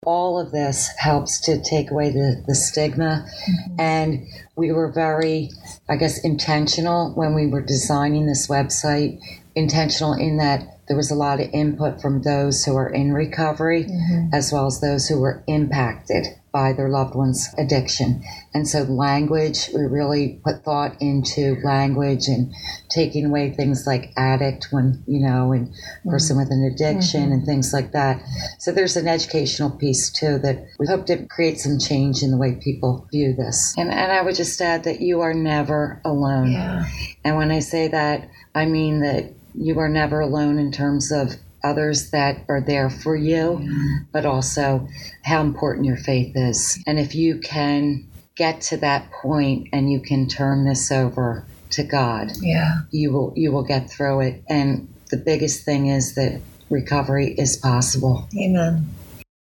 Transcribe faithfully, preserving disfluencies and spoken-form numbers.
all of this helps to take away the, the stigma. Mm-hmm. And we were very, I guess, intentional when we were designing this website, intentional in that there was a lot of input from those who are in recovery, mm-hmm. as well as those who were impacted by their loved one's addiction. And so language, we really put thought into language and taking away things like addict when, you know, and person mm-hmm. with an addiction mm-hmm. and things like that. So there's an educational piece too that we hope to create some change in the way people view this. And, and I would just add that you are never alone. Yeah. And when I say that, I mean that you are never alone in terms of others that are there for you, yeah. but also how important your faith is. And if you can get to that point and you can turn this over to God, yeah. you will you will get through it. And the biggest thing is that recovery is possible. Amen.